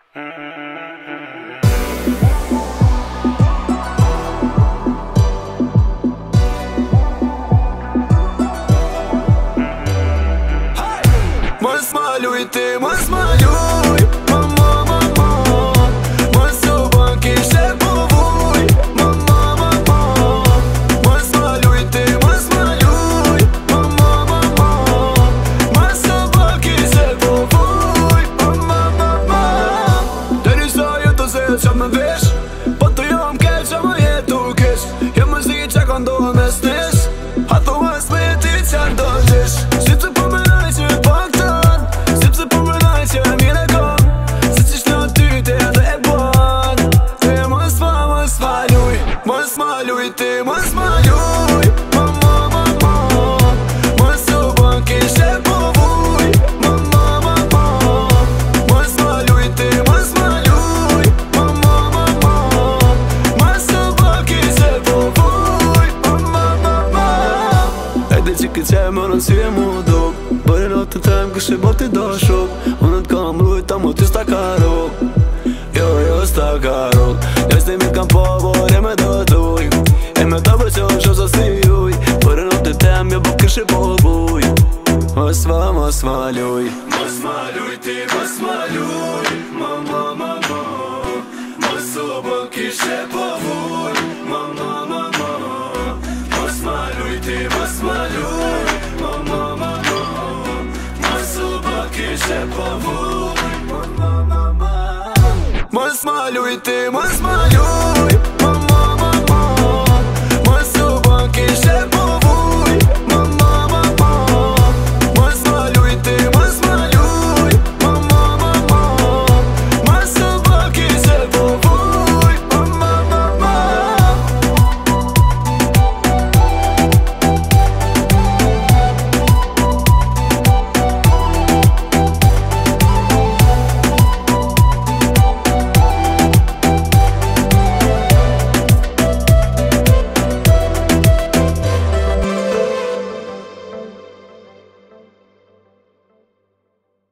Mos maluj ti, mos maluj, mama, mama. Mos u bën kishe povuj, mama, mama. Mos maluj ti, mos maluj, mama, mama. Mos u bën kishe povuj, mama, mama. Deri sa jetë se qa me vesh, po të jam keq qa më jetu kesh. Jem më zi qa ka ndohë mes nesh, a thu mas me ti qa ndo gjesh. Shqipse po me naj që pak tën, sepse po me naj që mire kom, se qishtë në ty të edhe e ban. Te mos maluj, mos maluj ti, mos maluj, mama, mama. Mos u bën kishe povuj, mama, mama. Mos maluj ti, mos maluj, mama, mama. Mos u bën kishe povuj, mama, mama. E di që këtë që e më rënsi e mu duk, bërë në të tem kështë e boti do shuk. Unë të kam rujt, a mu ty s'ta karo, jo s'ta karo. Njës të mi kam po, por e me do t'uj, e me do për që është ose si uj. Bërë në të tem, jo po kështë e po buj. Mos maluj, mos maluj ti, mos maluj, mama, mama. Mos u bën kishe po vuj, mama, mama. Mos maluj ti, mos maluj, mama, mama. Mos u bën kishe po vuj, mama, mama. Mos maluj ti, mos maluj.